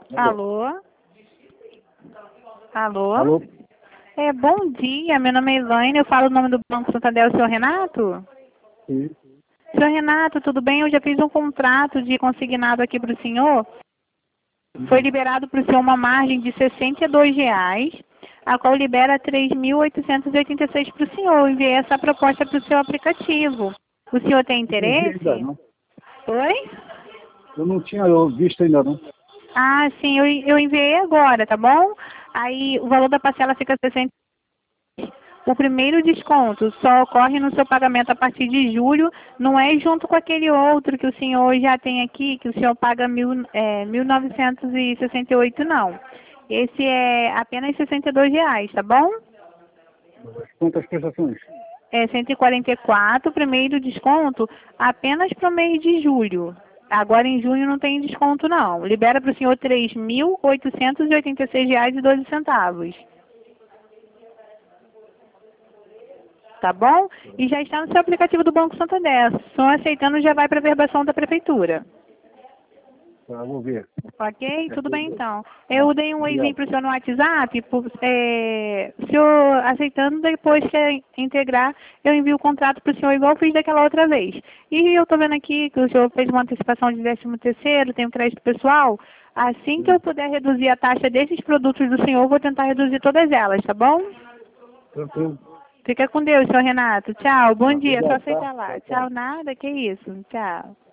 Alô? Alô? Alô? Bom dia, meu nome é Elaine, eu falo o nome do Banco Santander, o senhor Renato? Sim. Senhor Renato, tudo bem? Eu já fiz um contrato de consignado aqui para o senhor. Foi liberado para o senhor uma margem de R$ 62, a qual libera 3.886 para o senhor. Eu enviei essa proposta para o seu aplicativo. O senhor tem Não vi ainda, interesse? não. Oi? Eu não tinha visto ainda, não. Ah, sim, eu enviei agora, tá bom? Aí o valor da parcela fica 60. O primeiro desconto só ocorre no seu pagamento a partir de julho, não é junto com aquele outro que o senhor já tem aqui, que o senhor paga 1.968, não. Esse é apenas R$ 62, tá bom? Quantas prestações? É 144, primeiro desconto apenas para o mês de julho. Agora em junho não tem desconto não. Libera para o senhor R$ 3.886,12. Tá bom? E já está no seu aplicativo do Banco Santander. Só aceitando já vai para a verbação da prefeitura. Tá, vou ver. Ok? Tudo bem então. Tá, Eu dei um oizinho obrigado. para o senhor no WhatsApp. O senhor aceitando, depois que integrar, eu envio o contrato para o senhor igual eu fiz daquela outra vez. E eu estou vendo aqui que o senhor fez uma antecipação de 13º, tem um crédito pessoal. Assim que eu puder reduzir a taxa desses produtos do senhor, eu vou tentar reduzir todas elas, tá bom? Tranquilo. Fica com Deus, senhor Renato. Tchau, bom dia. Só Obrigado, tá? aceitar lá. Tchau, tchau. Tchau, nada, que isso. Tchau.